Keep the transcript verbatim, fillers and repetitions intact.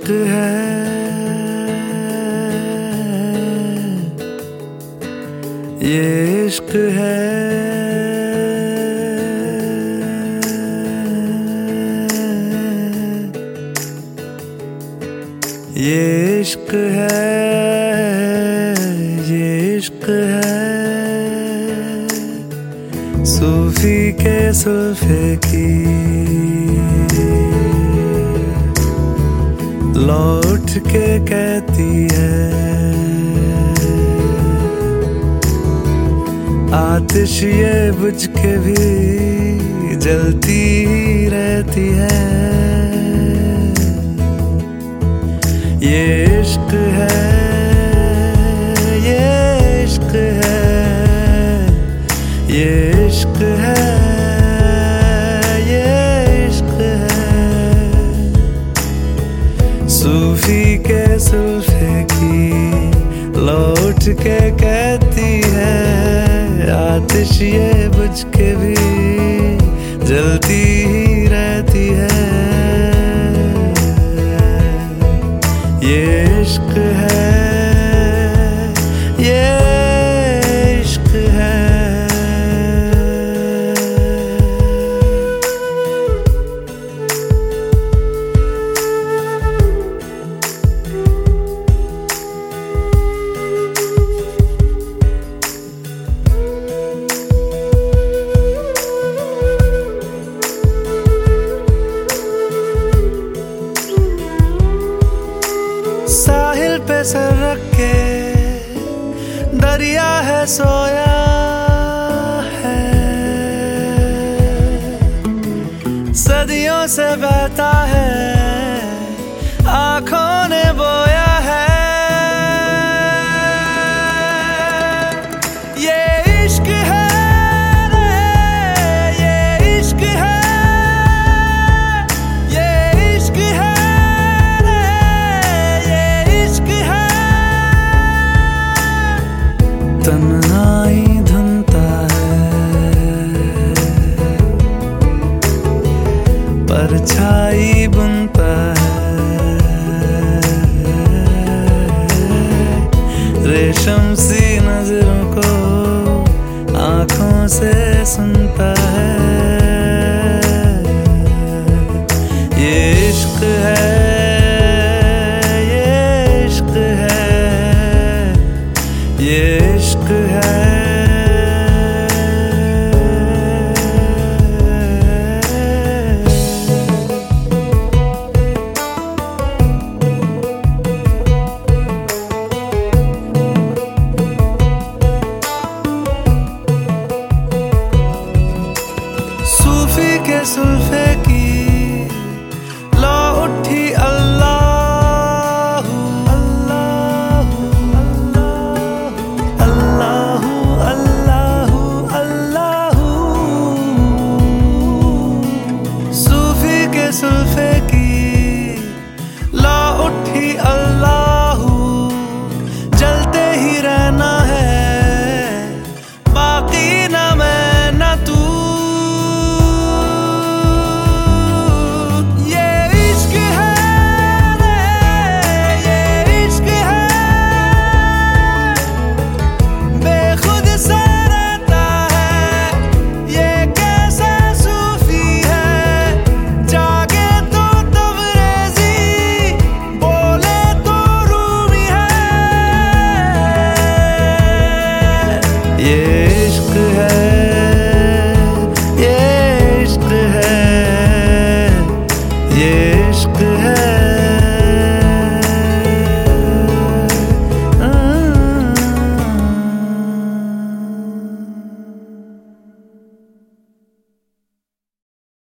है, ये इश्क है, ये इश्क है, ये इश्क है। सूफी के सुल्फे की लौट के कहती है, आतिश ये बुझ के भी जलती रहती है। ये इश्क है, ये इश्क है, ये इश्क है, ये इश्क है। सूफी के सुल्फे की लौट के कहती है, आतिश ये बुझ के भी जलती ही रहती है। ये इश्क है, ये इश्क है। साहिल पे सर रख के दरिया है सोया है, सदियों से बहता है, आंखों ने बोया है। ये इश्क है रे, ये इश्क है, ये इश्क है, तन्हाई धुनता है, परछाई बुनता है, रेशम सी